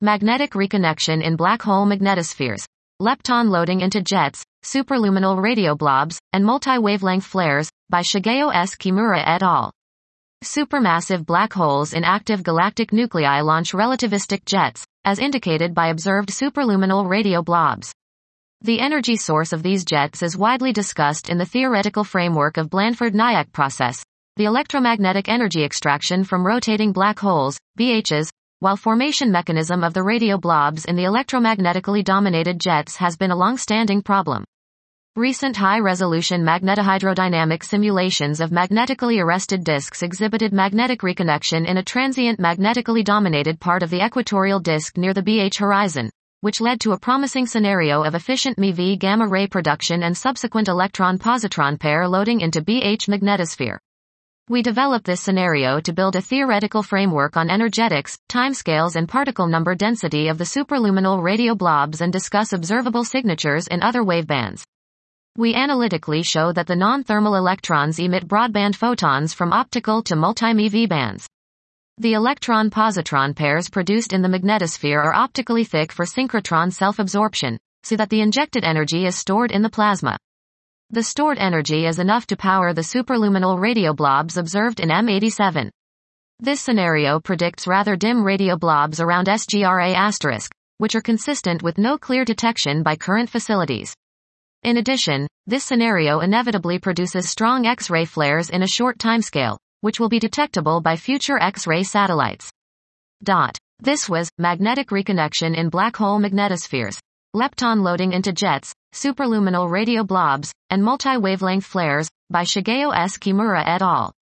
Magnetic reconnection in black hole magnetospheres. Lepton loading into jets, superluminal radioblobs, and multi-wavelength flares, by Shigeo S. Kimura et al. Supermassive black holes in active galactic nuclei launch relativistic jets, as indicated by observed superluminal radioblobs. The energy source of these jets is widely discussed in the theoretical framework of Blanford-Nyack process, the electromagnetic energy extraction from rotating black holes, BHs, while formation mechanism of the radioblobs in the electromagnetically dominated jets has been a long-standing problem. Recent high-resolution magnetohydrodynamic simulations of magnetically arrested disks exhibited magnetic reconnection in a transient magnetically dominated part of the equatorial disk near the BH horizon, which led to a promising scenario of efficient MeV gamma-ray production and subsequent electron-positron pair loading into BH magnetosphere. We developed this scenario to build a theoretical framework on energetics, timescales and particle number density of the superluminal radioblobs and discuss observable signatures in other wavebands. We analytically show that the non-thermal electrons emit broadband photons from optical to multi-MeV bands. The electron-positron pairs produced in the magnetosphere are optically thick for synchrotron self-absorption, so that the injected energy is stored in the plasma. The stored energy is enough to power the superluminal radioblobs observed in M87. This scenario predicts rather dim radioblobs around SGRA*, which are consistent with no clear detection by current facilities. In addition, this scenario inevitably produces strong X-ray flares in a short timescale, which will be detectable by future X-ray satellites. This was Magnetic Reconnection in Black Hole Magnetospheres. Lepton loading into jets, superluminal radioblobs, and multi-wavelength flares, by Shigeo S. Kimura et al.